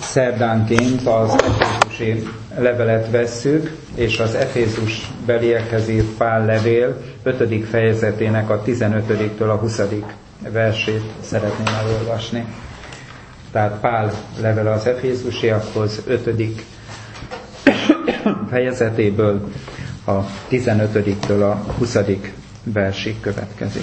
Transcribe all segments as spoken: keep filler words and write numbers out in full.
szerdánként az efézusi levelet vesszük, és az Efézus beliekhez írt Pál levél ötödik fejezetének a tizenötödiktől a huszadik versét szeretném elolvasni. Tehát Pál levele az efézusiakhoz ötödik fejezetéből a tizenötödiktől a huszadik versig következik.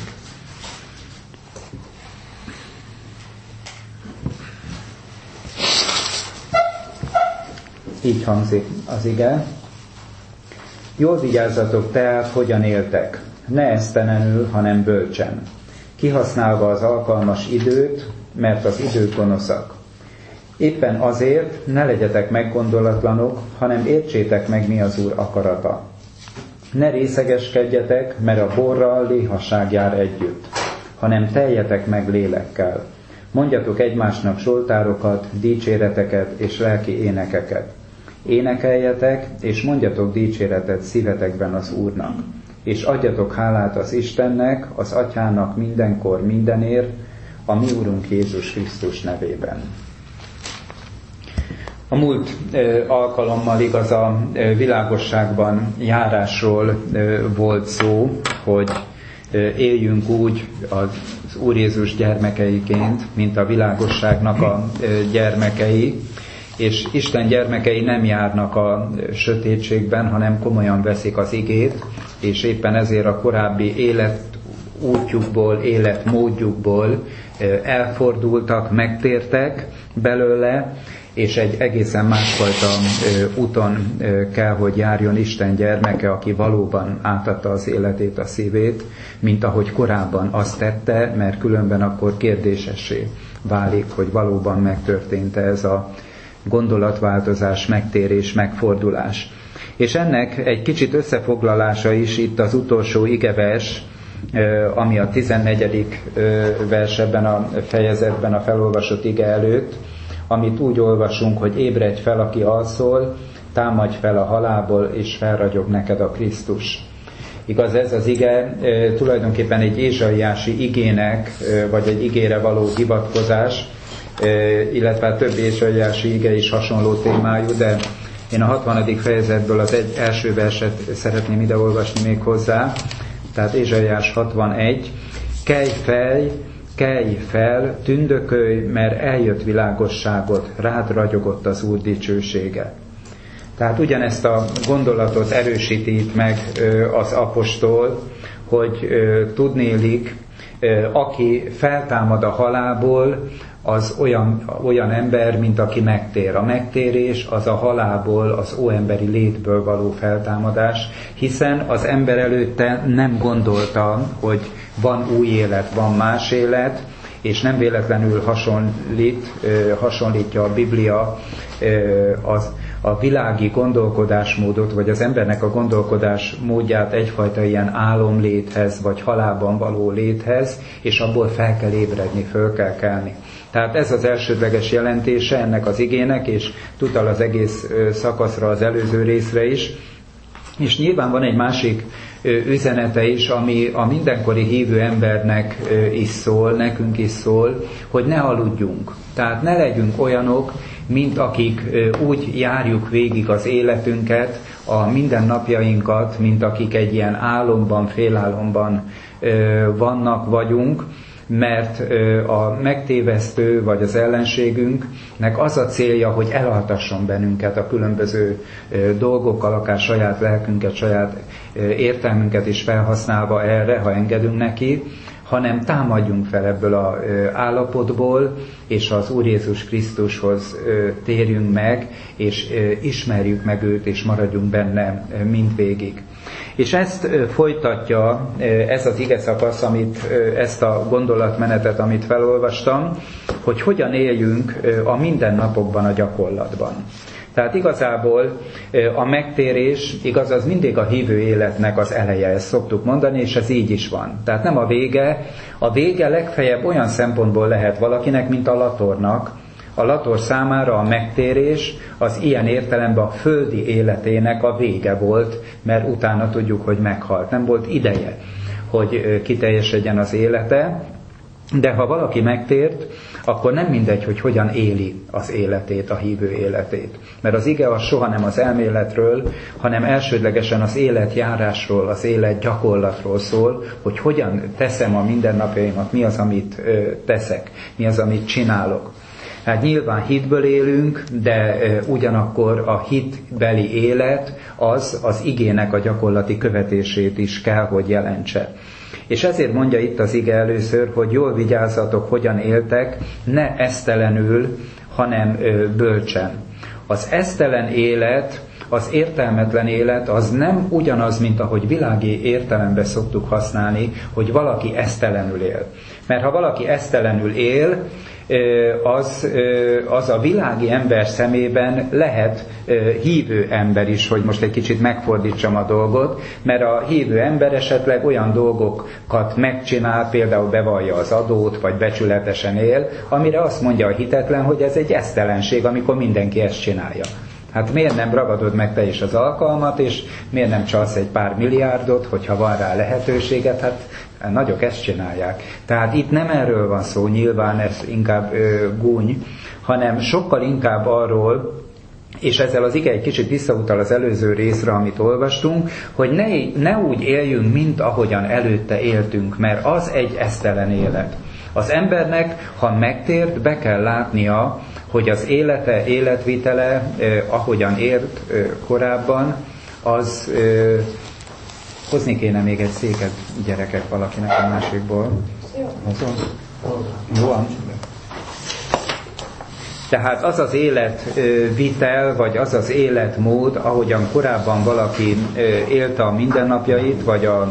Így hangzik az ige. Jól vigyázzatok tehát, hogyan éltek, ne esztelenül, hanem bölcsen, kihasználva az alkalmas időt, mert az idők gonoszak. Éppen azért ne legyetek meggondolatlanok, hanem értsétek meg, mi az Úr akarata. Ne részegeskedjetek, mert a borral léhasság jár együtt, hanem teljetek meg lélekkel. Mondjatok egymásnak zsoltárokat, dicséreteket és lelki énekeket. Énekeljetek, és mondjatok dicséretet szívetekben az Úrnak, és adjatok hálát az Istennek, az Atyának mindenkor, mindenért, a mi Úrunk Jézus Krisztus nevében. A múlt alkalommal igaz a világosságban járásról volt szó, hogy éljünk úgy az Úr Jézus gyermekeiként, mint a világosságnak a gyermekei, és Isten gyermekei nem járnak a sötétségben, hanem komolyan veszik az igét, és éppen ezért a korábbi életútjukból, életmódjukból elfordultak, megtértek belőle, és egy egészen másfajta úton kell, hogy járjon Isten gyermeke, aki valóban átadta az életét, a szívét, mint ahogy korábban azt tette, mert különben akkor kérdésessé válik, hogy valóban megtörtént ez a gondolatváltozás, megtérés, megfordulás. És ennek egy kicsit összefoglalása is itt az utolsó igevers, ami a tizennegyedik vers ebben a fejezetben a felolvasott ige előtt, amit úgy olvasunk, hogy ébredj fel, aki alszol, támadj fel a halálból, és felragyog neked a Krisztus. Igaz, ez az ige tulajdonképpen egy ézsaiási igének, vagy egy igére való hivatkozás, illetve több ézsaiási ige is hasonló témájú, de én a hatvanadik fejezetből az egy első verset szeretném ide olvasni még hozzá. Tehát Ézsaiás hatvanegy. Kelj fel, kelj fel, tündökölj, mert eljött világosságot, rád ragyogott az Úr dicsősége. Tehát ugyanezt a gondolatot erősíti itt meg az apostol, hogy tudnélik, aki feltámad a halálból, az olyan, olyan ember, mint aki megtér. A megtérés az a halálból, az óemberi létből való feltámadás, hiszen az ember előtte nem gondolta, hogy van új élet, van más élet, és nem véletlenül hasonlít, hasonlítja a Biblia az, a világi gondolkodásmódot, vagy az embernek a gondolkodás módját egyfajta ilyen álomléthez, vagy halálban való léthez, és abból fel kell ébredni, föl kell kelni. Tehát ez az elsődleges jelentése ennek az igének, és utal az egész szakaszra, az előző részre is. És nyilván van egy másik üzenete is, ami a mindenkori hívő embernek is szól, nekünk is szól, hogy ne aludjunk. Tehát ne legyünk olyanok, mint akik úgy járjuk végig az életünket, a mindennapjainkat, mint akik egy ilyen álomban, félálomban vannak, vagyunk, mert a megtévesztő vagy az ellenségünknek az a célja, hogy elaltasson bennünket a különböző dolgokkal, akár saját lelkünket, saját értelmünket is felhasználva erre, ha engedünk neki, hanem támadjunk fel ebből az állapotból, és az Úr Jézus Krisztushoz térjünk meg, és ismerjük meg őt, és maradjunk benne mindvégig. És ezt folytatja ez az ige szakasz, amit, ezt a gondolatmenetet, amit felolvastam, hogy hogyan éljünk a mindennapokban, a gyakorlatban. Tehát igazából a megtérés, igaz, az mindig a hívő életnek az eleje, ezt szoktuk mondani, és ez így is van. Tehát nem a vége, a vége legfeljebb olyan szempontból lehet valakinek, mint a latornak. A lator számára a megtérés az ilyen értelemben a földi életének a vége volt, mert utána tudjuk, hogy meghalt. Nem volt ideje, hogy kiteljesedjen az élete, De ha valaki megtért, akkor nem mindegy, hogy hogyan éli az életét, a hívő életét. Mert az ige az soha nem az elméletről, hanem elsődlegesen az életjárásról, az életgyakorlatról szól, hogy hogyan teszem a mindennapjaimat, mi az, amit ö, teszek, mi az, amit csinálok. Hát nyilván hitből élünk, de ugyanakkor a hitbeli élet az az igének a gyakorlati követését is kell, hogy jelentse. És ezért mondja itt az ige először, hogy jól vigyázzatok, hogyan éltek, ne esztelenül, hanem bölcsen. Az esztelen élet, az értelmetlen élet az nem ugyanaz, mint ahogy világi értelemben szoktuk használni, hogy valaki esztelenül él. Mert ha valaki esztelenül él, az, az a világi ember szemében lehet hívő ember is, hogy most egy kicsit megfordítsam a dolgot, mert a hívő ember esetleg olyan dolgokat megcsinál, például bevallja az adót, vagy becsületesen él, amire azt mondja a hitetlen, hogy ez egy esztelenség, amikor mindenki ezt csinálja. Hát miért nem ragadod meg te is az alkalmat, és miért nem csalsz egy pár milliárdot, hogyha van rá lehetőséget, hát nagyok ezt csinálják. Tehát itt nem erről van szó, nyilván ez inkább ö, gúny, hanem sokkal inkább arról, és ezzel az ige egy kicsit visszautal az előző részre, amit olvastunk, hogy ne, ne úgy éljünk, mint ahogyan előtte éltünk, mert az egy esztelen élet. Az embernek, ha megtért, be kell látnia, hogy az élete, életvitele, eh, ahogyan ért eh, korábban, az... Eh, hozni kéne még egy széket, gyerekek, valakinek a másikból. Jó van. Tehát az az életvitel, vagy az az életmód, ahogyan korábban valaki élte a mindennapjait, vagy a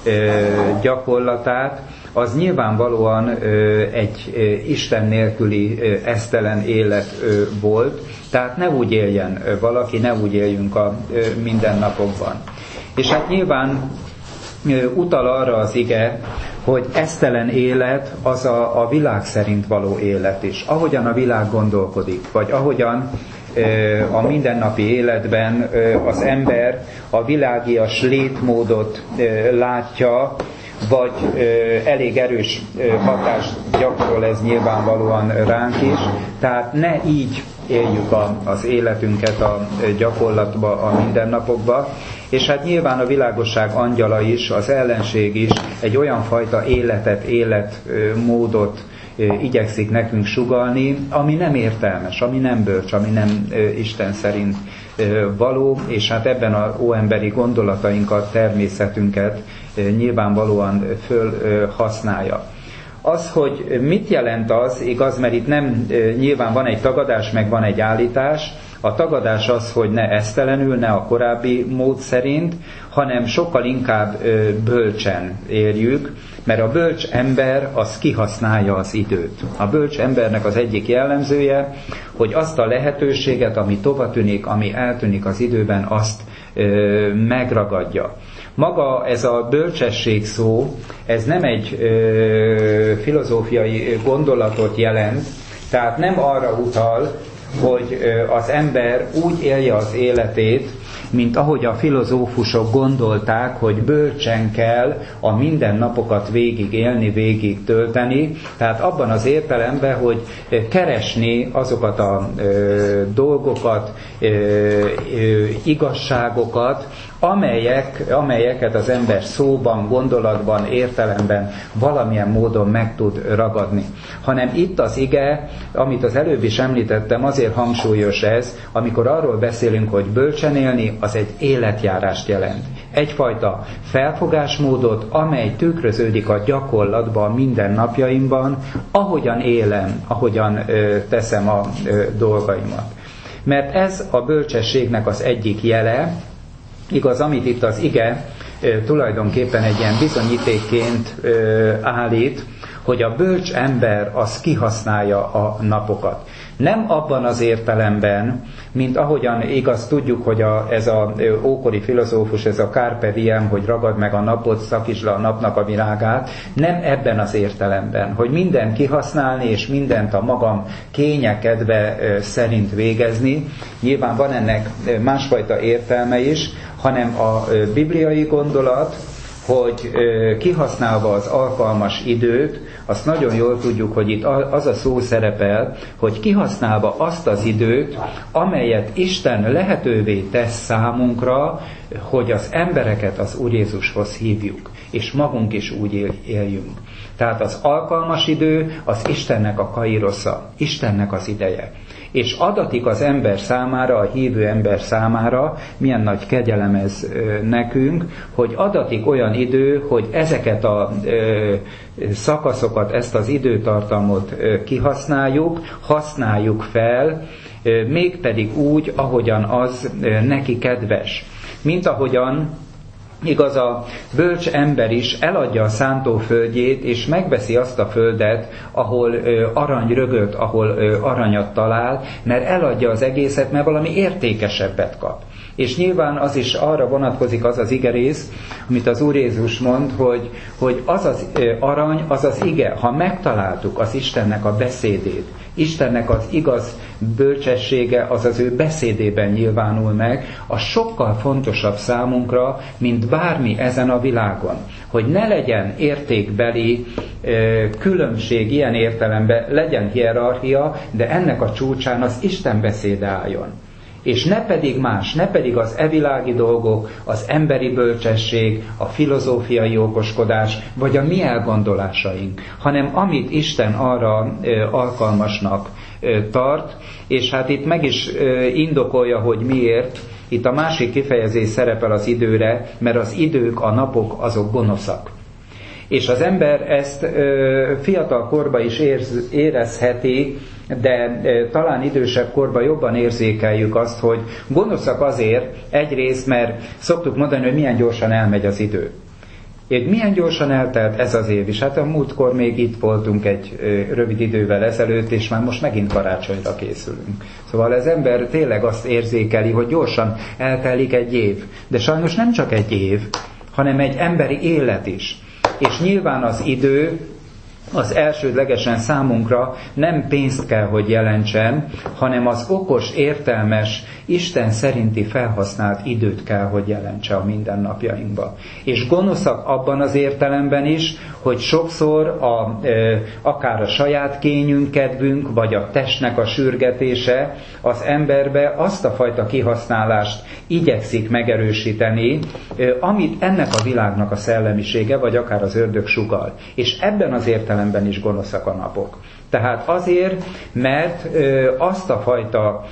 gyakorlatát, az nyilvánvalóan egy Isten nélküli esztelen élet volt. Tehát ne úgy éljen valaki, ne úgy éljünk a mindennapokban. És hát nyilván utal arra az ige, hogy esztelen élet az a, a világ szerint való élet is. Ahogyan a világ gondolkodik, vagy ahogyan a mindennapi életben az ember a világias létmódot látja, vagy elég erős hatást gyakorol ez nyilvánvalóan ránk is. Tehát ne így éljük a, az életünket a gyakorlatba, a mindennapokba. És hát nyilván a világosság angyala is, az ellenség is egy olyan fajta életet, életmódot igyekszik nekünk sugallni, ami nem értelmes, ami nem bölcs, ami nem Isten szerint való, és hát ebben az óemberi gondolatainkat, természetünket nyilvánvalóan fölhasználja. Az, hogy mit jelent az, igaz, mert itt nem, nyilván van egy tagadás, meg van egy állítás. A tagadás az, hogy ne esztelenül, ne a korábbi mód szerint, hanem sokkal inkább bölcsen érjük, mert a bölcs ember az kihasználja az időt. A bölcs embernek az egyik jellemzője, hogy azt a lehetőséget, ami tovatűnik, ami eltűnik az időben, azt ö, megragadja. Maga ez a bölcsesség szó, ez nem egy ö, filozófiai gondolatot jelent, tehát nem arra utal, hogy az ember úgy élje az életét, mint ahogy a filozófusok gondolták, hogy bölcsen kell a mindennapokat végig élni, végig tölteni, tehát abban az értelemben, hogy keresni azokat a ö, dolgokat, ö, ö, igazságokat, amelyek, amelyeket az ember szóban, gondolatban, értelemben valamilyen módon meg tud ragadni. Hanem itt az ige, amit az előbb is említettem, azért hangsúlyos ez, amikor arról beszélünk, hogy bölcsen élni, az egy életjárást jelent. Egyfajta felfogásmódot, amely tükröződik a gyakorlatban, a mindennapjaimban, ahogyan élem, ahogyan ö, teszem a ö, dolgaimat. Mert ez a bölcsességnek az egyik jele. Igaz, amit itt az ige tulajdonképpen egy ilyen bizonyítékként állít, hogy a bölcs ember az kihasználja a napokat. Nem abban az értelemben, mint ahogyan igaz tudjuk, hogy a, ez az ókori filozófus, ez a carpe diem, hogy ragad meg a napot, szakítsd le a napnak a virágát, nem ebben az értelemben, hogy mindent kihasználni, és mindent a magam kényekedve szerint végezni. Nyilván van ennek másfajta értelme is, hanem a bibliai gondolat, hogy kihasználva az alkalmas időt, azt nagyon jól tudjuk, hogy itt az a szó szerepel, hogy kihasználva azt az időt, amelyet Isten lehetővé tesz számunkra, hogy az embereket az Úr Jézushoz hívjuk, és magunk is úgy éljünk. Tehát az alkalmas idő az Istennek a kairosza, Istennek az ideje. És adatik az ember számára, a hívő ember számára, milyen nagy kegyelem ez nekünk, hogy adatik olyan idő, hogy ezeket a szakaszokat, ezt az időtartamot kihasználjuk, használjuk fel, mégpedig úgy, ahogyan az neki kedves. Mint ahogyan igaz, a bölcs ember is eladja a szántóföldjét, és megveszi azt a földet, ahol ö, arany rögöt, ahol ö, aranyat talál, mert eladja az egészet, mert valami értékesebbet kap. És nyilván az is arra vonatkozik az az igerész, amit az Úr Jézus mond, hogy, hogy az az ö, arany, az az ige, ha megtaláltuk az Istennek a beszédét, Istennek az igaz bölcsessége, az az ő beszédében nyilvánul meg, az sokkal fontosabb számunkra, mint bármi ezen a világon. Hogy ne legyen értékbeli ö, különbség ilyen értelemben, legyen hierarchia, de ennek a csúcsán az Isten beszéde álljon. És ne pedig más, ne pedig az evilági dolgok, az emberi bölcsesség, a filozófiai okoskodás, vagy a mi elgondolásaink, hanem amit Isten arra ö, alkalmasnak ö, tart, és hát itt meg is ö, indokolja, hogy miért. Itt a másik kifejezés szerepel az időre, mert az idők, a napok, azok gonoszak. És az ember ezt ö, fiatal korban is érz, érezheti, de e, talán idősebb korban jobban érzékeljük azt, hogy gonoszak azért egyrészt, mert szoktuk mondani, hogy milyen gyorsan elmegy az idő. Így milyen gyorsan eltelt ez az év is. Hát a múltkor még itt voltunk egy e, rövid idővel ezelőtt, és már most megint karácsonyra készülünk. Szóval az ember tényleg azt érzékeli, hogy gyorsan eltelik egy év. De sajnos nem csak egy év, hanem egy emberi élet is. És nyilván az idő az elsődlegesen számunkra nem pénzt kell, hogy jelentsen, hanem az okos, értelmes, Isten szerinti felhasznált időt kell, hogy jelentse a mindennapjainkba. És gonoszak abban az értelemben is, hogy sokszor a, e, akár a saját kényünk, kedvünk, vagy a testnek a sürgetése az emberbe azt a fajta kihasználást igyekszik megerősíteni, e, amit ennek a világnak a szellemisége, vagy akár az ördög sugall. És ebben az értelemben is gonoszak a napok. Tehát azért, mert ö, azt a fajta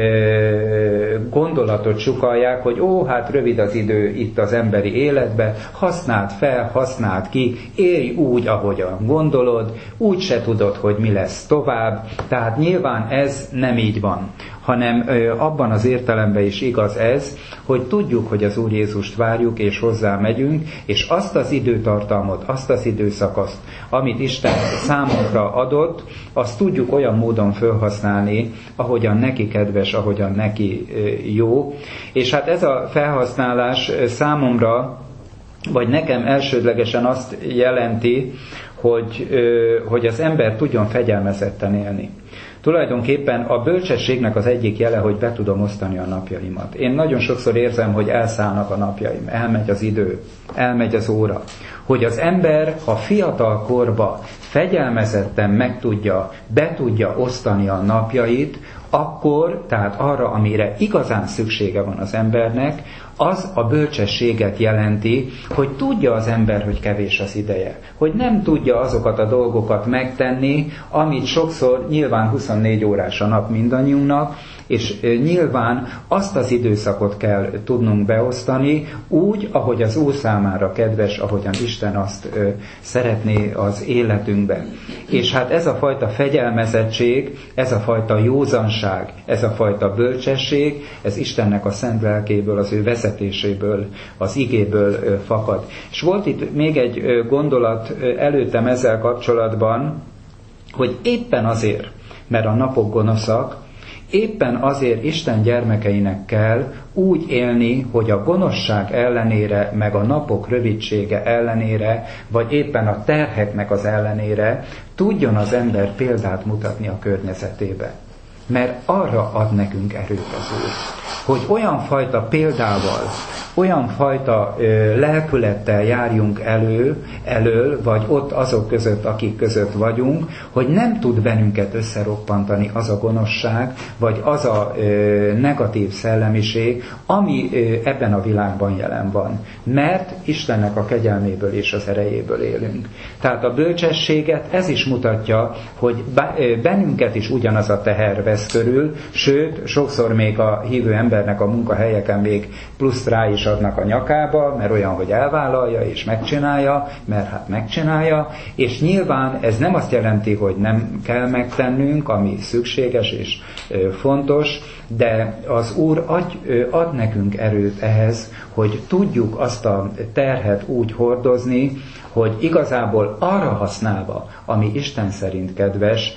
ö, gondolatot sukallják, hogy ó, hát rövid az idő itt az emberi életbe, használd fel, használd ki, élj úgy, ahogyan gondolod, úgy se tudod, hogy mi lesz tovább. Tehát nyilván ez nem így van, hanem ö, abban az értelemben is igaz ez, hogy tudjuk, hogy az Úr Jézust várjuk, és hozzá megyünk, és azt az időtartalmot, azt az időszakaszt, amit Isten számunkra adott, azt tudjuk olyan módon felhasználni, ahogyan neki kedves, ahogyan neki jó. És hát ez a felhasználás számomra, vagy nekem elsődlegesen azt jelenti, hogy, hogy az ember tudjon fegyelmezetten élni. Tulajdonképpen a bölcsességnek az egyik jele, hogy be tudom osztani a napjaimat. Én nagyon sokszor érzem, hogy elszállnak a napjaim, elmegy az idő, elmegy az óra. Hogy az ember, ha fiatal korba fegyelmezetten meg tudja, be tudja osztani a napjait, akkor, tehát arra, amire igazán szüksége van az embernek, az a bölcsességet jelenti, hogy tudja az ember, hogy kevés az ideje. Hogy nem tudja azokat a dolgokat megtenni, amit sokszor nyilván huszonnégy órás a nap mindannyiunknak, és nyilván azt az időszakot kell tudnunk beosztani úgy, ahogy az Úr számára kedves, ahogyan Isten azt ö, szeretné az életünkben. És hát ez a fajta fegyelmezettség, ez a fajta józanság, ez a fajta bölcsesség, ez Istennek a szent lelkéből, az ő vezetéséből, az igéből ö, fakad. És volt itt még egy ö, gondolat ö, előttem ezzel kapcsolatban, hogy éppen azért, mert a napok gonoszak, éppen azért Isten gyermekeinek kell úgy élni, hogy a gonoszság ellenére, meg a napok rövidsége ellenére, vagy éppen a terheknek az ellenére tudjon az ember példát mutatni a környezetébe. mert arra ad nekünk erőt az Úr, hogy olyan fajta példával, olyan fajta ö, lelkülettel járjunk elő, elől, vagy ott azok között, akik között vagyunk, hogy nem tud bennünket összeroppantani az a gonoszság, vagy az a ö, negatív szellemiség, ami ö, ebben a világban jelen van. Mert Istennek a kegyelméből és az erejéből élünk. Tehát a bölcsességet ez is mutatja, hogy bennünket is ugyanaz a teher vesz körül, sőt, sokszor még a hívő embernek a munkahelyeken még plusz rá is adnak a nyakába, mert olyan, hogy elvállalja és megcsinálja, mert hát megcsinálja, és nyilván ez nem azt jelenti, hogy nem kell megtennünk, ami szükséges és fontos, de az Úr ad, ad nekünk erőt ehhez, hogy tudjuk azt a terhet úgy hordozni, hogy igazából arra használva, ami Isten szerint kedves,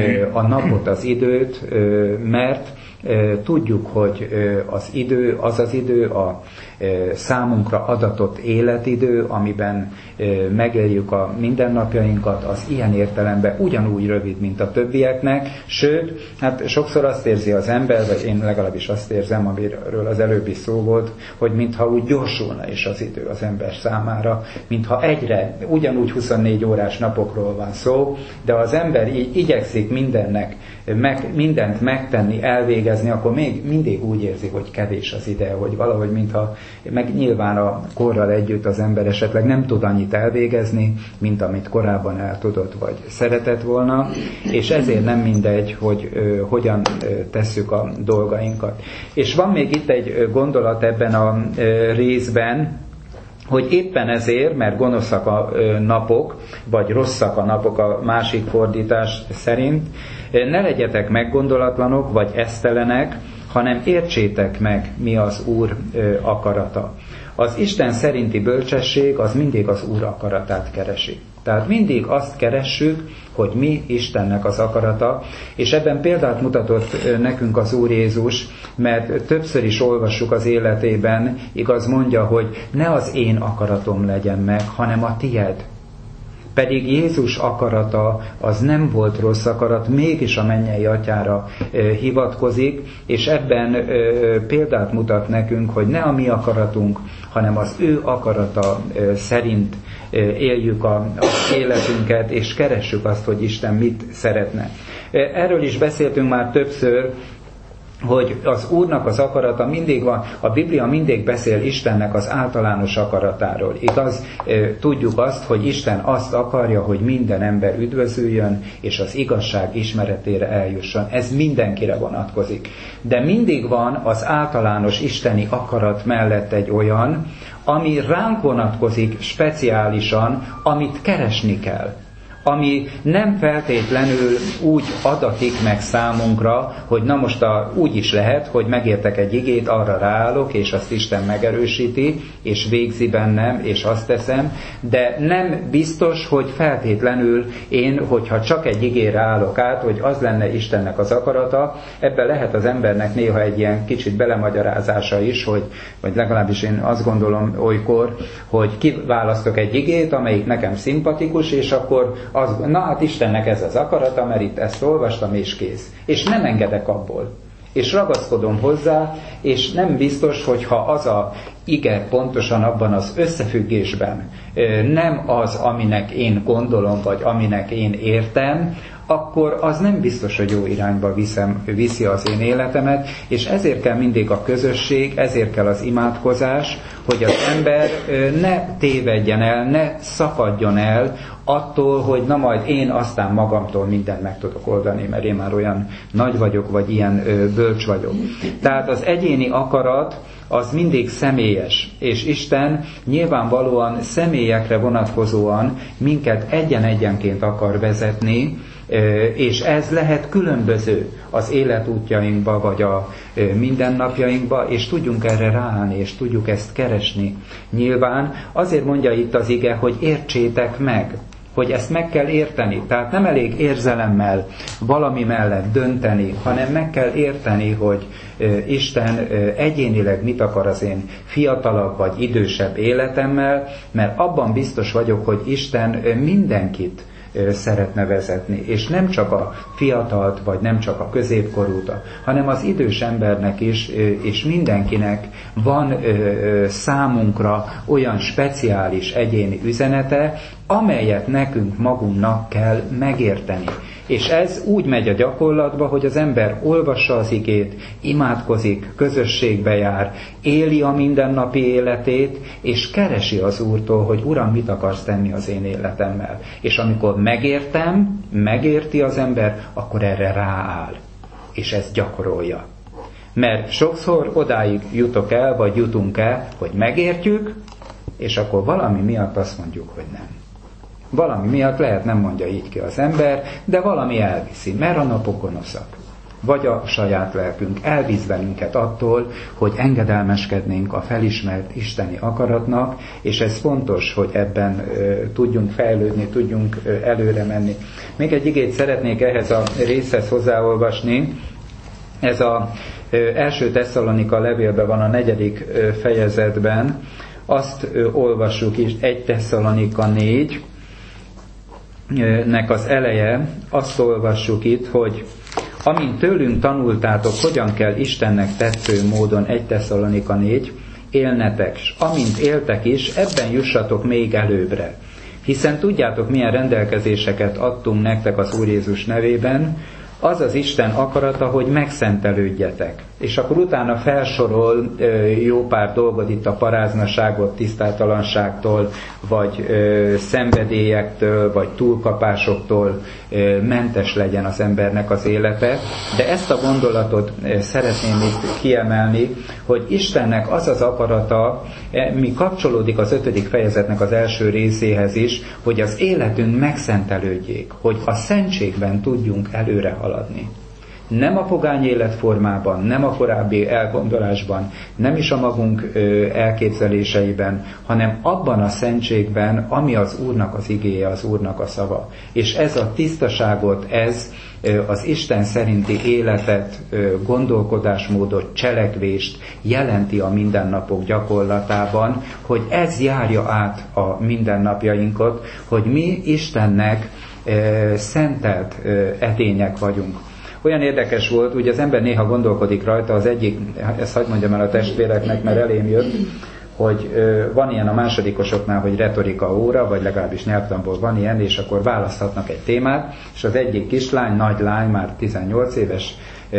a napot, az időt, mert tudjuk, hogy az idő, az az idő a számunkra adatott életidő, amiben megéljük a mindennapjainkat, az ilyen értelemben ugyanúgy rövid, mint a többieknek, sőt, hát sokszor azt érzi az ember, vagy én legalábbis azt érzem, amiről az előbb is szó volt, hogy mintha úgy gyorsulna is az idő az ember számára, mintha egyre, ugyanúgy huszonnégy órás napokról van szó, de az ember így igyekszik mindennek, meg, mindent megtenni, elvégezni, akkor még mindig úgy érzi, hogy kevés az ide, hogy valahogy mintha, meg nyilván a korral együtt az ember esetleg nem tud annyit elvégezni, mint amit korábban el tudott, vagy szeretett volna, és ezért nem mindegy, hogy ö, hogyan ö, tesszük a dolgainkat. És van még itt egy gondolat ebben a ö, részben, hogy éppen ezért, mert gonoszak a napok, vagy rosszak a napok a másik fordítás szerint, ne legyetek meggondolatlanok, vagy esztelenek, hanem értsétek meg, mi az Úr akarata. Az Isten szerinti bölcsesség az mindig az Úr akaratát keresi. Tehát mindig azt keressük, hogy mi Istennek az akarata, és ebben példát mutatott nekünk az Úr Jézus, mert többször is olvassuk az életében, igaz mondja, hogy ne az én akaratom legyen meg, hanem a tied. Pedig Jézus akarata az nem volt rossz akarat, mégis a mennyei atyára e, hivatkozik, és ebben e, példát mutat nekünk, hogy ne a mi akaratunk, hanem az ő akarata e, szerint e, éljük a, az életünket, és keressük azt, hogy Isten mit szeretne. E, erről is beszéltünk már többször, hogy az Úrnak az akarata mindig van, a Biblia mindig beszél Istennek az általános akaratáról. Igaz, tudjuk azt, hogy Isten azt akarja, hogy minden ember üdvözüljön, és az igazság ismeretére eljusson. Ez mindenkire vonatkozik. De mindig van az általános isteni akarat mellett egy olyan, ami ránk vonatkozik speciálisan, amit keresni kell. Ami nem feltétlenül úgy adatik meg számunkra, hogy na most a, úgy is lehet, hogy megértek egy igét, arra ráállok, és azt Isten megerősíti, és végzi bennem, és azt teszem, de nem biztos, hogy feltétlenül én, hogyha csak egy igére állok át, hogy az lenne Istennek az akarata, ebben lehet az embernek néha egy ilyen kicsit belemagyarázása is, hogy, vagy legalábbis én azt gondolom olykor, hogy kiválasztok egy igét, amelyik nekem szimpatikus, és akkor az, na hát Istennek ez az akarata, mert itt ezt olvastam, és kész. És nem engedek abból. És ragaszkodom hozzá, és nem biztos, hogyha az a ige pontosan abban az összefüggésben nem az, aminek én gondolom, vagy aminek én értem, akkor az nem biztos, hogy jó irányba viszem, viszi az én életemet, és ezért kell mindig a közösség, ezért kell az imádkozás, hogy az ember ne tévedjen el, ne szakadjon el attól, hogy na majd én aztán magamtól mindent meg tudok oldani, mert én már olyan nagy vagyok, vagy ilyen bölcs vagyok. Tehát az egyéni akarat az mindig személyes, és Isten nyilvánvalóan személyekre vonatkozóan minket egyen-egyenként akar vezetni, és ez lehet különböző az életútjainkba, vagy a mindennapjainkba, és tudjunk erre ráállni, és tudjuk ezt keresni. Nyilván azért mondja itt az ige, hogy értsétek meg, hogy ezt meg kell érteni. Tehát nem elég érzelemmel valami mellett dönteni, hanem meg kell érteni, hogy Isten egyénileg mit akar az én fiatalabb vagy idősebb életemmel, mert abban biztos vagyok, hogy Isten mindenkit szeretne vezetni. És nem csak a fiatalt, vagy nem csak a középkorút, hanem az idős embernek is, és mindenkinek van számunkra olyan speciális egyéni üzenete, amelyet nekünk magunknak kell megérteni. És ez úgy megy a gyakorlatba, hogy az ember olvassa az igét, imádkozik, közösségbe jár, éli a mindennapi életét, és keresi az Úrtól, hogy Uram, mit akarsz tenni az én életemmel. És amikor megértem, megérti az ember, akkor erre rááll. És ezt gyakorolja. Mert sokszor odáig jutok el, vagy jutunk el, hogy megértjük, és akkor valami miatt azt mondjuk, hogy nem. Valami miatt lehet, nem mondja így ki az ember, de valami elviszi, mert a napok gonoszak. Vagy a saját lelkünk elvisz bennünket attól, hogy engedelmeskednénk a felismert isteni akaratnak, és ez fontos, hogy ebben ö, tudjunk fejlődni, tudjunk ö, előre menni. Még egy igét szeretnék ehhez a részhez hozzáolvasni. Ez az első Tesszalonika levélben van a negyedik ö, fejezetben. Azt ö, olvassuk is, egy Tesszalonika négy, nek az eleje, azt olvassuk itt, hogy amint tőlünk tanultátok, hogyan kell Istennek tetsző módon, egy Tesszalonika négy, élnetek, s amint éltek is, ebben jussatok még előbbre. Hiszen tudjátok, milyen rendelkezéseket adtunk nektek az Úr Jézus nevében, az az Isten akarata, hogy megszentelődjetek. És akkor utána felsorol jó pár dolgot itt a paráznaságot, tisztátalanságtól, vagy szenvedélyektől, vagy túlkapásoktól mentes legyen az embernek az élete. De ezt a gondolatot szeretném itt kiemelni, hogy Istennek az az akarata, mi kapcsolódik az ötödik fejezetnek az első részéhez is, hogy az életünk megszentelődjék, hogy a szentségben tudjunk előre haladni. Nem a pogány életformában, nem a korábbi elgondolásban, nem is a magunk elképzeléseiben, hanem abban a szentségben, ami az Úrnak az igéje, az Úrnak a szava. És ez a tisztaságot, ez az Isten szerinti életet, gondolkodásmódot, cselekvést jelenti a mindennapok gyakorlatában, hogy ez járja át a mindennapjainkat, hogy mi Istennek szentelt edények vagyunk. Olyan érdekes volt, ugye az ember néha gondolkodik rajta, az egyik, ezt hagyd mondjam el a testvéreknek, mert elém jött, hogy van ilyen a másodikosoknál, hogy retorika óra, vagy legalábbis nyelvtanból van ilyen, és akkor választhatnak egy témát, és az egyik kislány, nagy lány, már tizennyolc éves,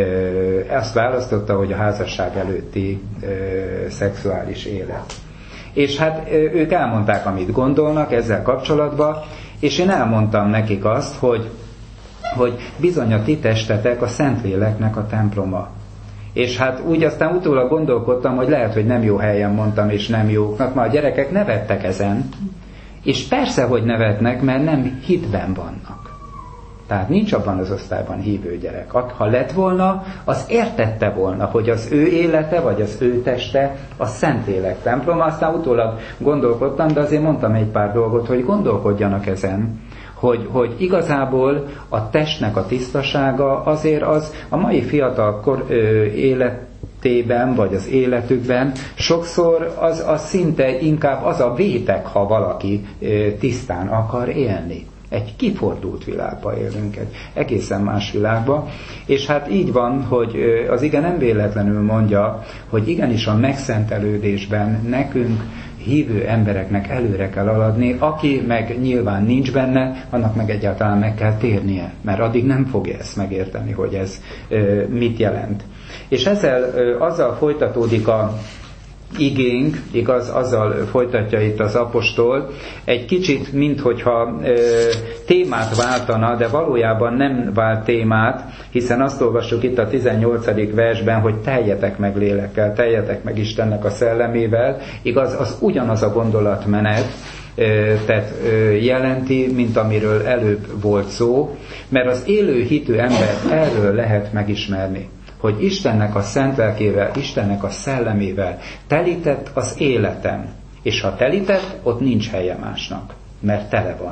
azt választotta, hogy a házasság előtti szexuális élet. És hát ők elmondták, amit gondolnak ezzel kapcsolatban, és én elmondtam nekik azt, hogy hogy bizony a ti testetek a Szentléleknek a temploma. És hát úgy aztán utólag gondolkodtam, hogy lehet, hogy nem jó helyen mondtam, és nem jóknak, mert a gyerekek nevettek ezen, és persze, hogy nevetnek, mert nem hitben vannak. Tehát nincs abban az osztályban hívő gyerek. Ha lett volna, az értette volna, hogy az ő élete, vagy az ő teste a Szentlélek temploma. Aztán utólag gondolkodtam, de azért mondtam egy pár dolgot, hogy gondolkodjanak ezen. Hogy, hogy igazából a testnek a tisztasága azért az a mai fiatal kor, ö, életében, vagy az életükben sokszor az, az szinte inkább az a vétek, ha valaki ö, tisztán akar élni. Egy kifordult világba élünk, egy egészen más világba, és hát így van, hogy az ige nem véletlenül mondja, hogy igenis a megszentelődésben nekünk hívő embereknek előre kell haladni, aki meg nyilván nincs benne, annak meg egyáltalán meg kell térnie, mert addig nem fogja ezt megérteni, hogy ez ö, mit jelent. És ezzel, ö, azzal folytatódik a igénk, igaz, azzal folytatja itt az apostol, egy kicsit, minthogyha e, témát váltana, de valójában nem vált témát, hiszen azt olvassuk itt a tizennyolcadik versben, hogy teljetek meg lélekkel, teljetek meg Istennek a szellemével, igaz, az ugyanaz a gondolatmenet, e, tehát e, jelenti, mint amiről előbb volt szó, mert az élő hitű ember erről lehet megismerni, hogy Istennek a szent lelkével, Istennek a szellemével telített az életem. És ha telített, ott nincs helye másnak, mert tele van.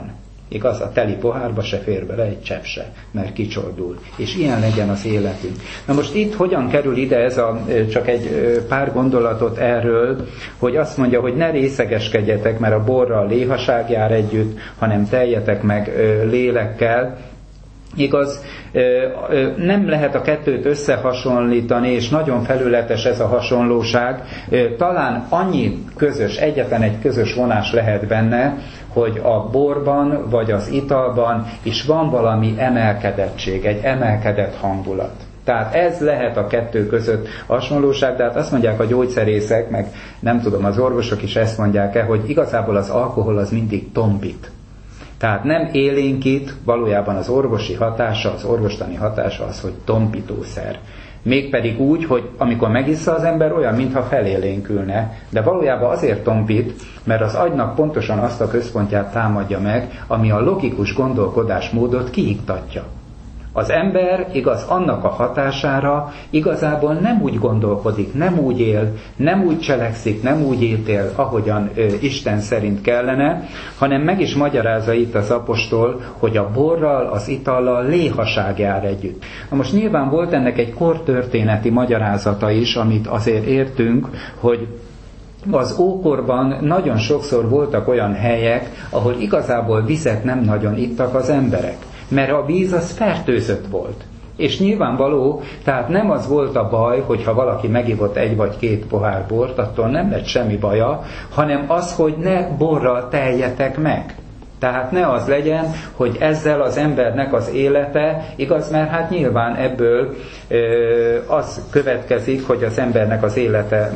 Igaz, a teli pohárba se fér bele egy csepp se, mert kicsordul. És ilyen legyen az életünk. Na most itt hogyan kerül ide ez a, csak egy pár gondolatot erről, hogy azt mondja, hogy ne részegeskedjetek, mert a borral léhaság jár együtt, hanem teljetek meg lélekkel. Igaz, nem lehet a kettőt összehasonlítani, és nagyon felületes ez a hasonlóság. Talán annyi közös, egyetlen egy közös vonás lehet benne, hogy a borban vagy az italban is van valami emelkedettség, egy emelkedett hangulat. Tehát ez lehet a kettő között hasonlóság, de hát azt mondják a gyógyszerészek, meg nem tudom, az orvosok is ezt mondják-e, hogy igazából az alkohol az mindig tompít. Tehát nem élénkít, valójában az orvosi hatása, az orvostani hatása az, hogy tompítószer. Mégpedig úgy, hogy amikor megissza az ember, olyan, mintha felélénkülne, de valójában azért tompít, mert az agynak pontosan azt a központját támadja meg, ami a logikus gondolkodásmódot kiiktatja. Az ember, igaz, annak a hatására igazából nem úgy gondolkodik, nem úgy él, nem úgy cselekszik, nem úgy ítél, ahogyan ö, Isten szerint kellene, hanem meg is magyarázza itt az apostol, hogy a borral, az itallal léhaság jár együtt. Na most nyilván volt ennek egy kortörténeti magyarázata is, amit azért értünk, hogy az ókorban nagyon sokszor voltak olyan helyek, ahol igazából vizet nem nagyon ittak az emberek, mert a víz az fertőzött volt. És nyilvánvaló, tehát nem az volt a baj, hogyha valaki megivott egy vagy két pohár bort, attól nem lett semmi baja, hanem az, hogy ne borral teljetek meg. Tehát ne az legyen, hogy ezzel az embernek az élete, igaz, mert hát nyilván ebből ö, az következik, hogy az embernek az élete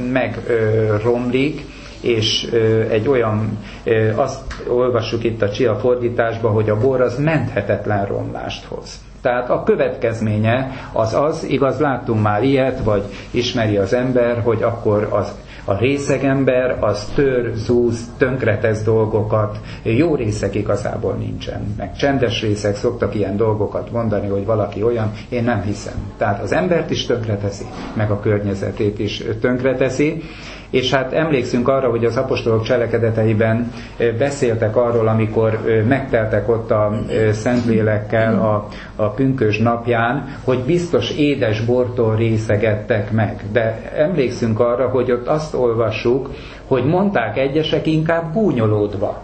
megromlik, és ö, egy olyan, ö, azt olvassuk itt a Csia fordításban, hogy a bor az menthetetlen romlást hoz. Tehát a következménye az az, igaz, láttunk már ilyet, vagy ismeri az ember, hogy akkor az a részegember az tör, zúz, tönkretesz dolgokat, jó részek igazából nincsen. Meg csendes részek szoktak ilyen dolgokat mondani, hogy valaki olyan, én nem hiszem. Tehát az embert is tönkreteszi, meg a környezetét is tönkreteszi. És hát emlékszünk arra, hogy az apostolok cselekedeteiben beszéltek arról, amikor megteltek ott a Szentlélekkel a, a pünkösd napján, hogy biztos édes bortól részegettek meg. De emlékszünk arra, hogy ott azt olvassuk, hogy mondták egyesek inkább gúnyolódva.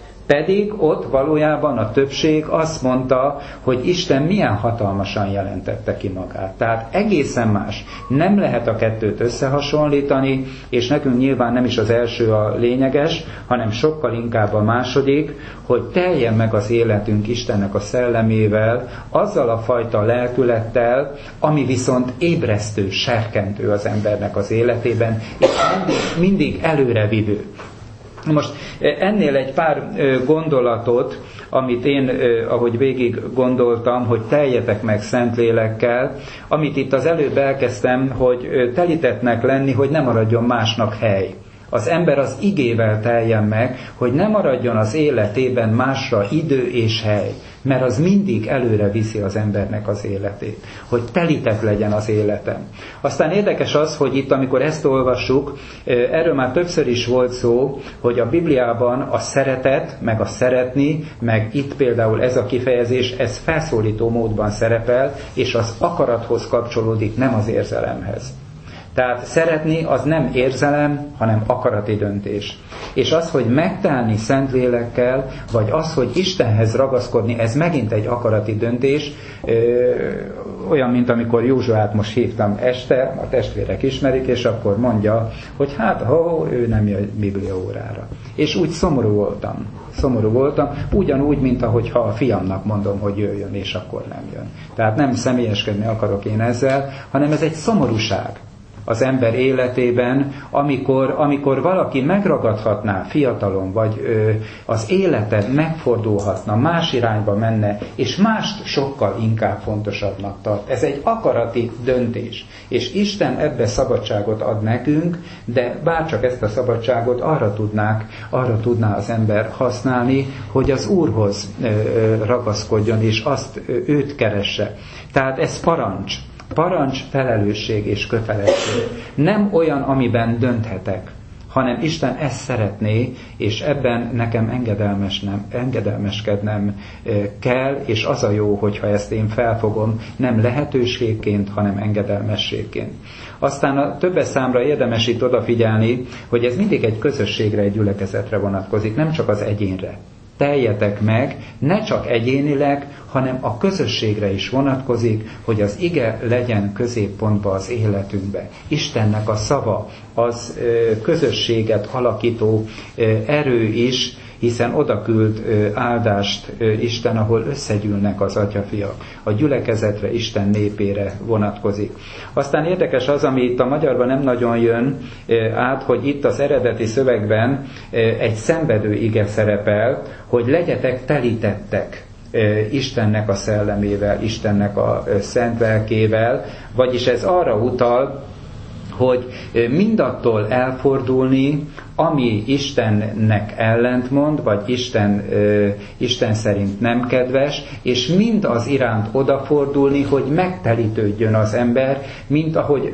Pedig ott valójában a többség azt mondta, hogy Isten milyen hatalmasan jelentette ki magát. Tehát egészen más. Nem lehet a kettőt összehasonlítani, és nekünk nyilván nem is az első a lényeges, hanem sokkal inkább a második, hogy teljen meg az életünk Istennek a szellemével, azzal a fajta lelkülettel, ami viszont ébresztő, serkentő az embernek az életében, és mindig, mindig előrevivő. Most ennél egy pár gondolatot, amit én, ahogy végig gondoltam, hogy teljetek meg Szentlélekkel, amit itt az előbb elkezdtem, hogy telítettnek lenni, hogy ne maradjon másnak hely. Az ember az igével teljen meg, hogy ne maradjon az életében másra idő és hely, mert az mindig előre viszi az embernek az életét, hogy telített legyen az életem. Aztán érdekes az, hogy itt, amikor ezt olvassuk, erről már többször is volt szó, hogy a Bibliában a szeretet, meg a szeretni, meg itt például ez a kifejezés, ez felszólító módban szerepel, és az akarathoz kapcsolódik, nem az érzelemhez. Tehát szeretni az nem érzelem, hanem akarati döntés. És az, hogy megtelni Szentlélekkel, vagy az, hogy Istenhez ragaszkodni, ez megint egy akarati döntés, ö, olyan, mint amikor Józsuát most hívtam este, a testvérek ismerik, és akkor mondja, hogy hát, ho, ő nem jön Biblia órára. És úgy szomorú voltam. Szomorú voltam, ugyanúgy, mint ahogyha a fiamnak mondom, hogy jöjjön, és akkor nem jön. Tehát nem személyeskedni akarok én ezzel, hanem ez egy szomorúság az ember életében, amikor, amikor valaki megragadhatná fiatalon, vagy ö, az életed megfordulhatna, más irányba menne, és mást sokkal inkább fontosabbnak tart. Ez egy akarati döntés. És Isten ebbe szabadságot ad nekünk, de bárcsak ezt a szabadságot arra tudnák, arra tudná az ember használni, hogy az Úrhoz ö, ö, ragaszkodjon, és azt ö, őt keresse. Tehát ez parancs. Parancs, felelősség és kötelesség. Nem olyan, amiben dönthetek. hanem Isten ezt szeretné, és ebben nekem engedelmesnem, engedelmeskednem kell, és az a jó, hogyha ezt én felfogom, nem lehetőségként, hanem engedelmességként. Aztán a többes számra érdemes itt odafigyelni, hogy ez mindig egy közösségre, egy gyülekezetre vonatkozik, nem csak az egyénre. Teljetek meg, ne csak egyénileg, hanem a közösségre is vonatkozik, hogy az ige legyen középpontba az életünkbe. Istennek a szava, az közösséget alakító erő is, hiszen oda küld áldást Isten, ahol összegyűlnek az atyafiak. A gyülekezetre, Isten népére vonatkozik. Aztán érdekes az, ami itt a magyarban nem nagyon jön át, hogy itt az eredeti szövegben egy szenvedő ige szerepel, hogy legyetek telítettek Istennek a szellemével, Istennek a szent lelkével, vagyis ez arra utal, hogy mindattól elfordulni, ami Istennek ellentmond, vagy Isten, Isten szerint nem kedves, és mind az iránt odafordulni, hogy megtelítődjön az ember, mint ahogy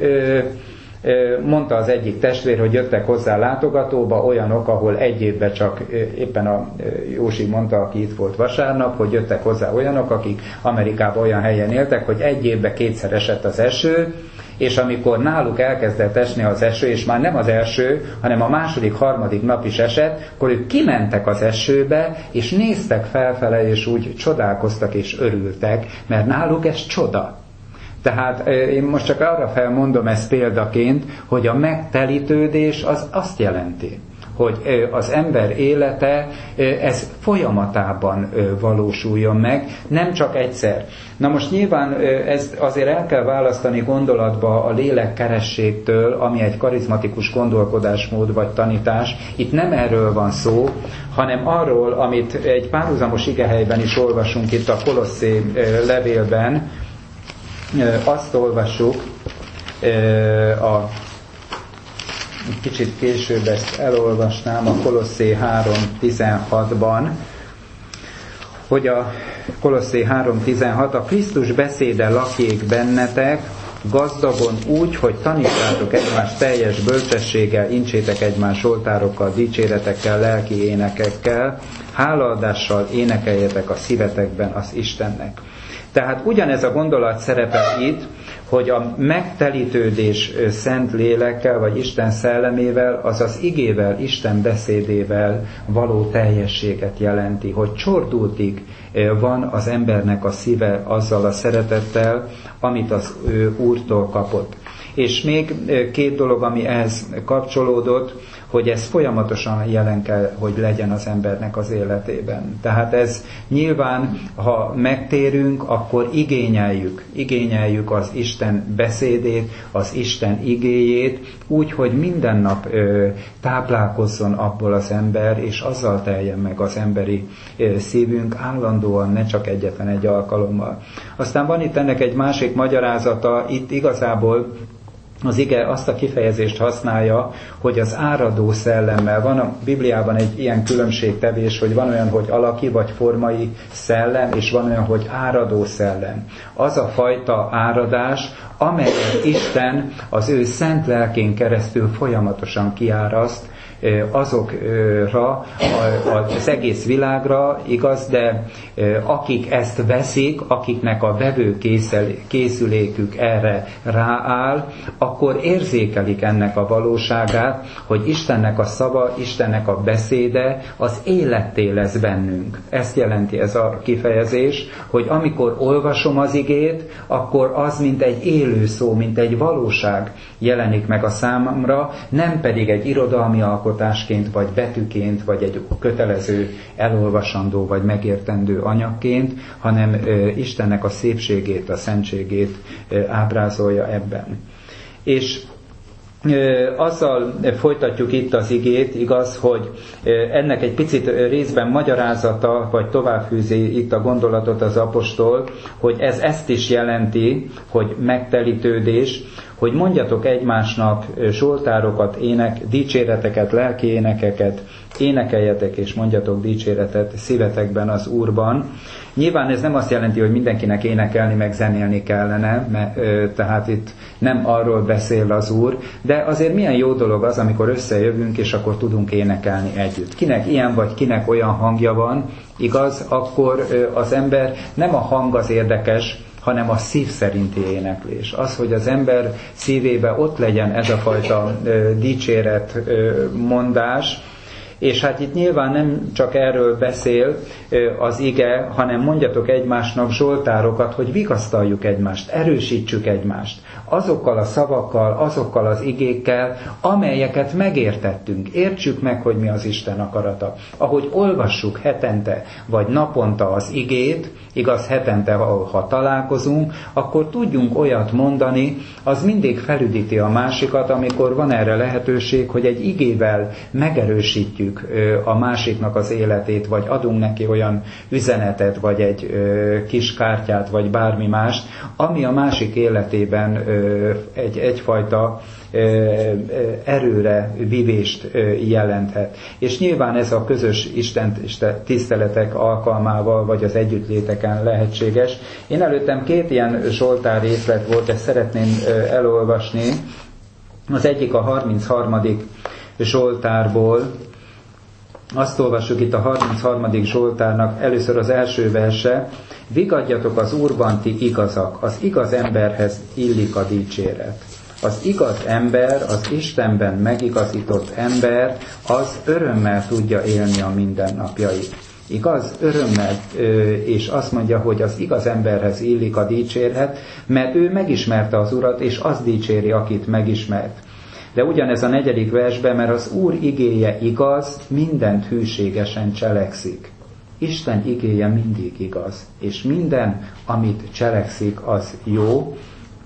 mondta az egyik testvér, hogy jöttek hozzá látogatóba olyanok, ahol egy évben csak, éppen a Józsi mondta, aki itt volt vasárnap, hogy jöttek hozzá olyanok, akik Amerikában olyan helyen éltek, hogy egy évben kétszer esett az eső, és amikor náluk elkezdett esni az eső, és már nem az első, hanem a második, harmadik nap is esett, akkor ők kimentek az esőbe, és néztek felfele, és úgy csodálkoztak és örültek, mert náluk ez csoda. Tehát én most csak arra felmondom ezt példaként, hogy a megtelítődés az azt jelenti, hogy az ember élete ez folyamatában valósuljon meg, nem csak egyszer. Na most nyilván ezt azért el kell választani gondolatba a lélekkerességtől, ami egy karizmatikus gondolkodásmód vagy tanítás. Itt nem erről van szó, hanem arról, amit egy párhuzamos igehelyben is olvasunk itt a Kolosszé levélben. Azt olvassuk, a kicsit később ezt elolvasnám a Kolosszé három tizenhatban, hogy a Kolosszé három tizenhat, a Krisztus beszéde lakjék bennetek, gazdagon úgy, hogy tanítsátok egymást teljes bölcsességgel, incsétek egymás oltárokkal, dicséretekkel, lelki énekekkel, hálaadással énekeljetek a szívetekben az Istennek. Tehát ugyanez a gondolat szerepel itt, hogy a megtelítődés szent lélekkel, vagy Isten szellemével, az az igével, Isten beszédével való teljességet jelenti, hogy csordultig van az embernek a szíve azzal a szeretettel, amit az Úrtól kapott. És még két dolog, ami ehhez kapcsolódott, hogy ez folyamatosan jelen kell, hogy legyen az embernek az életében. Tehát ez nyilván, ha megtérünk, akkor igényeljük, igényeljük az Isten beszédét, az Isten igéjét, úgy, hogy minden nap ö, táplálkozzon abból az ember, és azzal teljen meg az emberi ö, szívünk állandóan, ne csak egyetlen egy alkalommal. Aztán van itt ennek egy másik magyarázata, itt igazából az ige azt a kifejezést használja, hogy az áradó szellemmel. Van a Bibliában egy ilyen különbségtevés, hogy van olyan, hogy alaki vagy formai szellem, és van olyan, hogy áradó szellem. Az a fajta áradás, amelyet Isten az ő szent lelkén keresztül folyamatosan kiáraszt azokra, az egész világra, igaz, de akik ezt veszik, akiknek a vevő készülékük erre rááll, akkor érzékelik ennek a valóságát, hogy Istennek a szava, Istennek a beszéde az életté lesz bennünk. Ezt jelenti ez a kifejezés, hogy amikor olvasom az igét, akkor az, mint egy élő szó, mint egy valóság jelenik meg a számomra, nem pedig egy irodalmi alkotásként, vagy betűként, vagy egy kötelező elolvasandó, vagy megértendő anyagként, hanem ö, Istennek a szépségét, a szentségét ö, ábrázolja ebben. És azzal folytatjuk itt az igét, igaz, hogy ennek egy picit részben magyarázata, vagy továbbfűzi itt a gondolatot az apostol, hogy ez ezt is jelenti, hogy megtelítődés, hogy mondjatok egymásnak zsoltárokat, ének, dicséreteket, lelki énekeket, énekeljetek és mondjatok dicséretet szívetekben az Úrban. Nyilván ez nem azt jelenti, hogy mindenkinek énekelni meg zenélni kellene, mert, ö, tehát itt nem arról beszél az Úr, de azért milyen jó dolog az, amikor összejövünk, és akkor tudunk énekelni együtt. Kinek ilyen vagy kinek olyan hangja van, igaz, akkor ö, az ember nem a hang az érdekes, hanem a szív szerinti éneklés. Az, hogy az ember szívébe ott legyen ez a fajta ö, dicséret ö, mondás, és hát itt nyilván nem csak erről beszél az ige, hanem mondjatok egymásnak zsoltárokat, hogy vigasztaljuk egymást, erősítsük egymást. Azokkal a szavakkal, azokkal az igékkel, amelyeket megértettünk. Értsük meg, hogy mi az Isten akarata. Ahogy olvassuk hetente, vagy naponta az igét, igaz, hetente, ha, ha találkozunk, akkor tudjunk olyat mondani, az mindig felüdíti a másikat, amikor van erre lehetőség, hogy egy igével megerősítjük a másiknak az életét, vagy adunk neki olyan üzenetet, vagy egy kis kártyát, vagy bármi mást, ami a másik életében egy, egyfajta erőre, vivést jelenthet. És nyilván ez a közös Isten tiszteletek alkalmával, vagy az együttléteken lehetséges. Én előttem két ilyen zsoltár részlet volt, ezt szeretném elolvasni. Az egyik a harmincharmadik zsoltárból. Azt olvassuk itt a harmincharmadik zsoltárnak, először az első verse: Vigadjatok az Úrban, ti igazak, az igaz emberhez illik a dicséret. Az igaz ember, az Istenben megigazított ember, az örömmel tudja élni a mindennapjait. Igaz? Örömmel, és azt mondja, hogy az igaz emberhez illik a dicséret, mert ő megismerte az Urat, és az dicséri, akit megismert. De ugyanez a negyedik versben, mert az Úr igéje igaz, mindent hűségesen cselekszik. Isten igéje mindig igaz, és minden, amit cselekszik, az jó.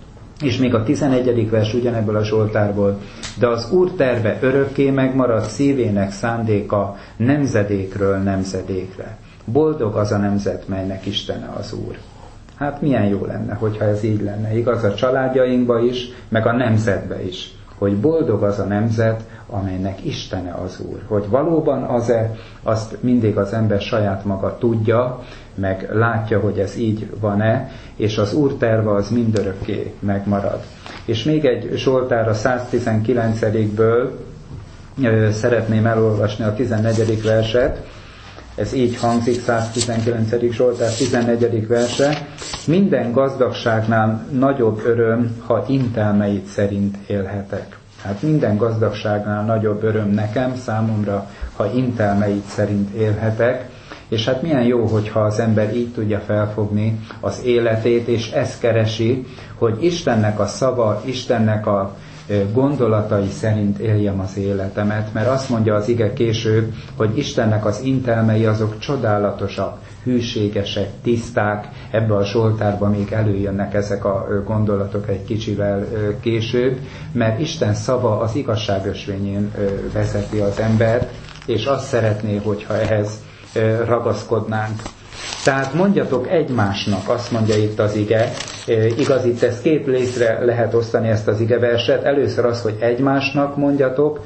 És még a tizenegyedik vers ugyanebből a zsoltárból: de az Úr terve örökké megmarad, szívének szándéka nemzedékről nemzedékre. Boldog az a nemzet, melynek Istene az Úr. Hát milyen jó lenne, hogyha ez így lenne, igaz, a családjainkba is, meg a nemzetbe is. Hogy boldog az a nemzet, amelynek Istene az Úr. Hogy valóban az-e, azt mindig az ember saját maga tudja, meg látja, hogy ez így van-e, és az Úr terve az mindörökké megmarad. És még egy zsoltár a száztizenkilencedikből szeretném elolvasni a tizennegyedik verset. Ez így hangzik, száztizenkilencedik zsoltár tizennegyedik verse: minden gazdagságnál nagyobb öröm, ha intelmeid szerint élhetek. Hát minden gazdagságnál nagyobb öröm nekem, számomra, ha intelmeid szerint élhetek. És hát milyen jó, hogyha az ember így tudja felfogni az életét, és ezt keresi, hogy Istennek a szava, Istennek a gondolatai szerint éljem az életemet, mert azt mondja az ige később, hogy Istennek az intelmei azok csodálatosak, hűségesek, tiszták. Ebbe a zsoltárba még előjönnek ezek a gondolatok egy kicsivel később, mert Isten szava az igazságösvényén vezeti az embert, és azt szeretné, hogyha ehhez ragaszkodnánk. Tehát mondjatok egymásnak, azt mondja itt az ige. Igaz, itt ezt két részre lehet osztani, ezt az igeverset. Először az, hogy egymásnak mondjatok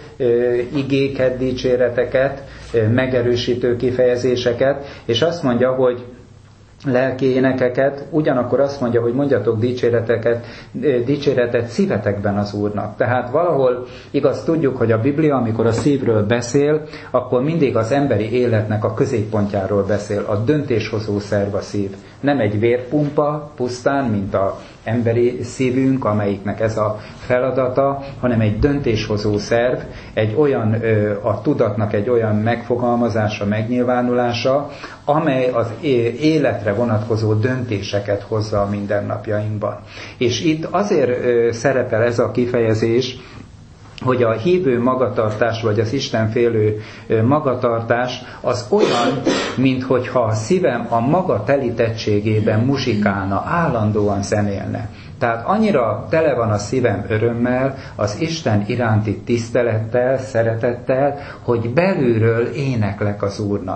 igéket, dicséreteket, megerősítő kifejezéseket, és azt mondja, hogy lelki énekeket, ugyanakkor azt mondja, hogy mondjatok dicséreteket, dicséretet szívetekben az Úrnak. Tehát valahol, igaz, tudjuk, hogy a Biblia, amikor a szívről beszél, akkor mindig az emberi életnek a középpontjáról beszél. A döntéshozó szerv a szív. Nem egy vérpumpa pusztán, mint a emberi szívünk, amelyiknek ez a feladata, hanem egy döntéshozó szerv, egy olyan, a tudatnak egy olyan megfogalmazása, megnyilvánulása, amely az életre vonatkozó döntéseket hozza a mindennapjainkban. És itt azért szerepel ez a kifejezés, hogy a hívő magatartás, vagy az istenfélő magatartás az olyan, minthogyha a szívem a maga telítettségében muzsikálna, állandóan zenélne. Tehát annyira tele van a szívem örömmel, az Isten iránti tisztelettel, szeretettel, hogy belülről éneklek az Úrnak.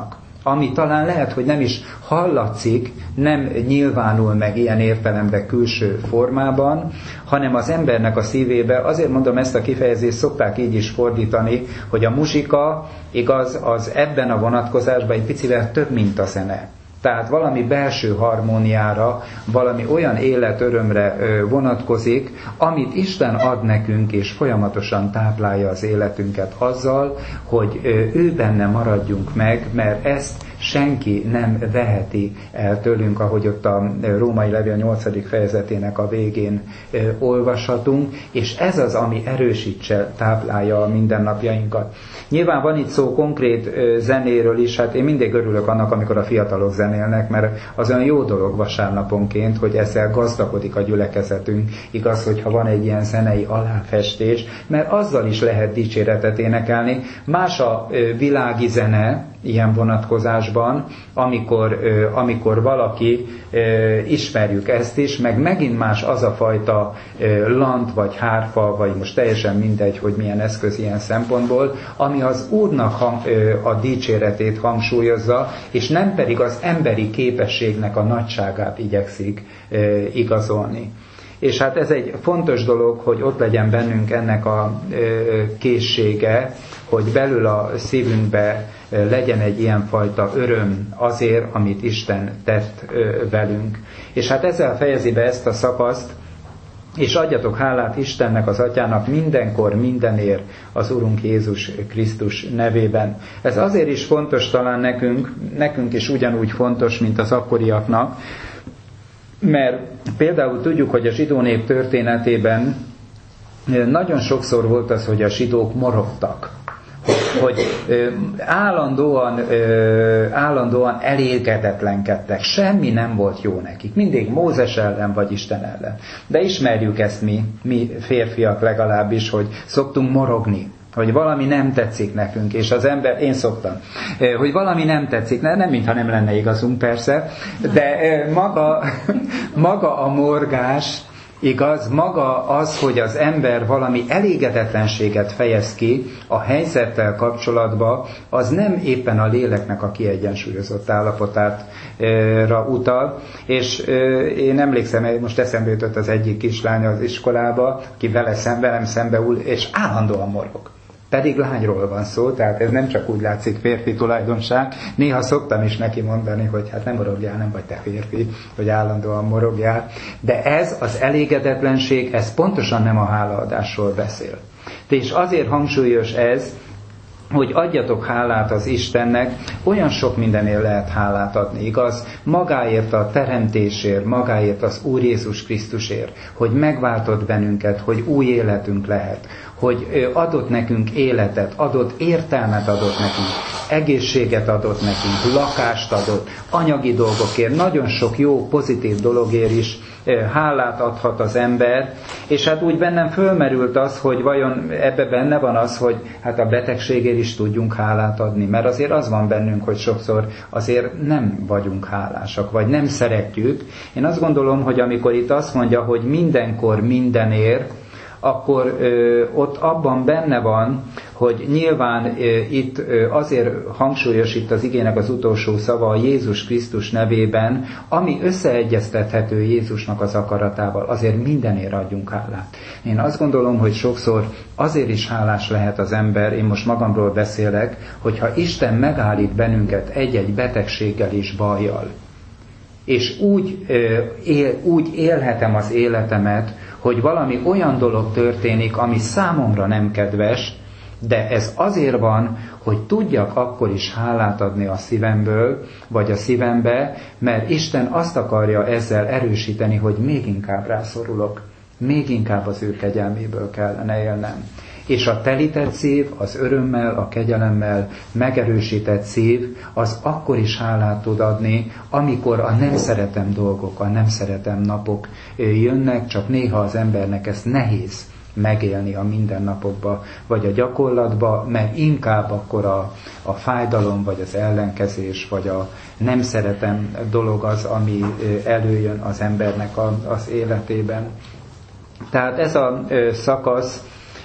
ami talán lehet, hogy nem is hallatszik, nem nyilvánul meg ilyen értelemben külső formában, hanem az embernek a szívébe, azért mondom ezt a kifejezést, szokták így is fordítani, hogy a muzsika, igaz, az ebben a vonatkozásban egy picivel több, mint a zene. Tehát valami belső harmóniára, valami olyan életörömre vonatkozik, amit Isten ad nekünk, és folyamatosan táplálja az életünket azzal, hogy ő benne maradjunk meg, mert ezt senki nem veheti el tőlünk, ahogy ott a Római levél nyolcadik fejezetének a végén olvashatunk, és ez az, ami erősítse, táplálja a mindennapjainkat. Nyilván van itt szó konkrét zenéről is, hát én mindig örülök annak, amikor a fiatalok zenélnek, mert az olyan jó dolog vasárnaponként, hogy ezzel gazdagodik a gyülekezetünk. Igaz, hogyha van egy ilyen zenei aláfestés, mert azzal is lehet dicséretet énekelni. Más a világi zene, ilyen vonatkozásban, amikor, amikor valaki, ismerjük ezt is, meg megint más az a fajta lant, vagy hárfa, vagy most teljesen mindegy, hogy milyen eszköz ilyen szempontból, ami az Úrnak a dicséretét hangsúlyozza, és nem pedig az emberi képességnek a nagyságát igyekszik igazolni. És hát ez egy fontos dolog, hogy ott legyen bennünk ennek a készsége, hogy belül a szívünkbe legyen egy ilyenfajta öröm azért, amit Isten tett velünk. És hát ezzel fejezi be ezt a szakaszt, és adjatok hálát Istennek, az Atyának mindenkor, mindenért az Urunk Jézus Krisztus nevében. Ez azért is fontos talán nekünk, nekünk is ugyanúgy fontos, mint az akkoriaknak, mert például tudjuk, hogy a zsidó nép történetében nagyon sokszor volt az, hogy a zsidók morogtak. Hogy állandóan, állandóan elégedetlenkedtek. Semmi nem volt jó nekik. Mindig Mózes ellen vagy Isten ellen. De ismerjük ezt mi, mi férfiak legalábbis, hogy szoktunk morogni. Hogy valami nem tetszik nekünk, és az ember, én szoktam, hogy valami nem tetszik, nem mintha nem lenne igazunk persze, de maga, maga a morgás, igaz, maga az, hogy az ember valami elégedetlenséget fejez ki a helyzettel kapcsolatban, az nem éppen a léleknek a kiegyensúlyozott állapotára utal, és én emlékszem, most eszembe jutott az egyik kislány az iskolába, aki vele szembe, nem szembe ül, és állandóan morog. Pedig lányról van szó, tehát ez nem csak úgy látszik férfi tulajdonság. Néha szoktam is neki mondani, hogy hát nem morogjál, nem vagy te férfi, hogy állandóan morogjál. De ez az elégedetlenség, ez pontosan nem a hálaadásról beszél. És azért hangsúlyos ez, hogy adjatok hálát az Istennek, olyan sok mindenért lehet hálát adni, igaz? Magáért a teremtésért, magáért az Úr Jézus Krisztusért, hogy megváltott bennünket, hogy új életünk lehet, hogy adott nekünk életet, adott értelmet adott nekünk, egészséget adott nekünk, lakást adott, anyagi dolgokért, nagyon sok jó, pozitív dologért is hálát adhat az ember, és hát úgy bennem fölmerült az, hogy vajon ebbe benne van az, hogy hát a betegségért is tudjunk hálát adni, mert azért az van bennünk, hogy sokszor azért nem vagyunk hálásak, vagy nem szeretjük. Én azt gondolom, hogy amikor itt azt mondja, hogy mindenkor mindenért, akkor ö, ott abban benne van, hogy nyilván ö, itt ö, azért hangsúlyos itt az igének az utolsó szava a Jézus Krisztus nevében, ami összeegyeztethető Jézusnak az akaratával, azért mindenért adjunk hálát. Én azt gondolom, hogy sokszor azért is hálás lehet az ember, én most magamról beszélek, hogyha Isten megállít bennünket egy-egy betegséggel és bajjal, és úgy, ö, él, úgy élhetem az életemet, hogy valami olyan dolog történik, ami számomra nem kedves, de ez azért van, hogy tudjak akkor is hálát adni a szívemből, vagy a szívembe, mert Isten azt akarja ezzel erősíteni, hogy még inkább rászorulok, még inkább az ő kegyelméből kellene élnem. És a telített szív, az örömmel, a kegyelemmel megerősített szív, az akkor is hálát tud adni, amikor a nem szeretem dolgok, a nem szeretem napok jönnek, csak néha az embernek ezt nehéz megélni a mindennapokba, vagy a gyakorlatba, mert inkább akkor a, a fájdalom, vagy az ellenkezés, vagy a nem szeretem dolog az, ami előjön az embernek a, az életében. Tehát ez a szakasz,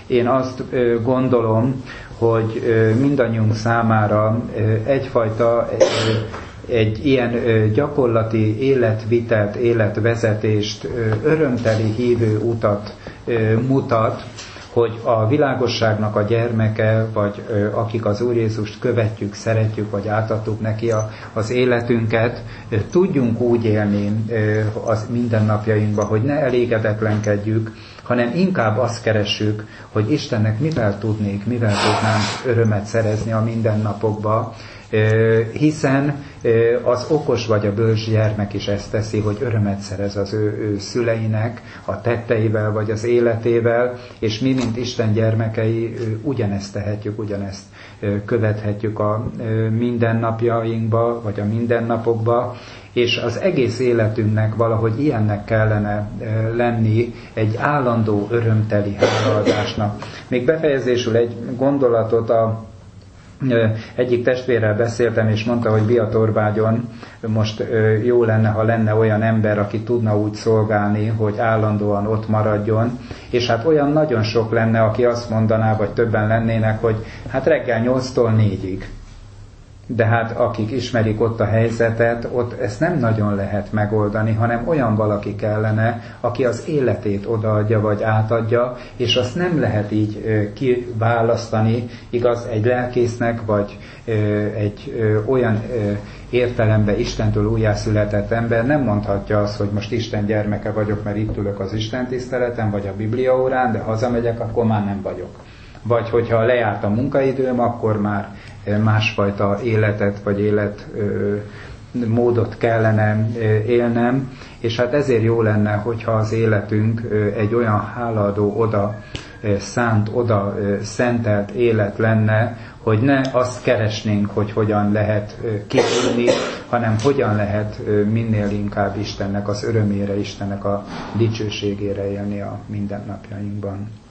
én azt gondolom, hogy mindannyiunk számára egyfajta egy ilyen gyakorlati életvitelt, életvezetést, örömteli hívő utat mutat, hogy a világosságnak a gyermeke, vagy akik az Úr Jézust követjük, szeretjük, vagy átadtuk neki a, az életünket, tudjunk úgy élni az mindennapjainkban, hogy ne elégedetlenkedjük, hanem inkább azt keressük, hogy Istennek mivel tudnék, mivel tudnánk örömet szerezni a mindennapokba, hiszen az okos vagy a bölcs gyermek is ezt teszi, hogy örömet szerez az ő, ő szüleinek a tetteivel vagy az életével, és mi, mint Isten gyermekei, ugyanezt tehetjük, ugyanezt követhetjük a mindennapjainkba, vagy a mindennapokba, és az egész életünknek valahogy ilyennek kellene lenni, egy állandó örömteli hálaadásnak. Még befejezésül egy gondolatot, a egyik testvérrel beszéltem, és mondta, hogy Biatorbágyon most jó lenne, ha lenne olyan ember, aki tudna úgy szolgálni, hogy állandóan ott maradjon, és hát olyan nagyon sok lenne, aki azt mondaná, vagy többen lennének, hogy hát reggel nyolctól négyig. De hát akik ismerik ott a helyzetet, ott ezt nem nagyon lehet megoldani, hanem olyan valaki kellene, aki az életét odaadja vagy átadja, és azt nem lehet így kiválasztani, igaz, egy lelkésznek, vagy egy olyan értelemben Istentől újjászületett ember nem mondhatja azt, hogy most Isten gyermeke vagyok, mert itt ülök az Isten tiszteleten, vagy a Biblia órán, de hazamegyek, akkor már nem vagyok. Vagy hogyha lejárt a munkaidőm, akkor már másfajta életet, vagy életmódot kellene élnem, és hát ezért jó lenne, hogyha az életünk egy olyan hálaadó, oda szánt, oda szentelt élet lenne, hogy ne azt keresnénk, hogy hogyan lehet kiülni, hanem hogyan lehet minél inkább Istennek az örömére, Istennek a dicsőségére élni a mindennapjainkban.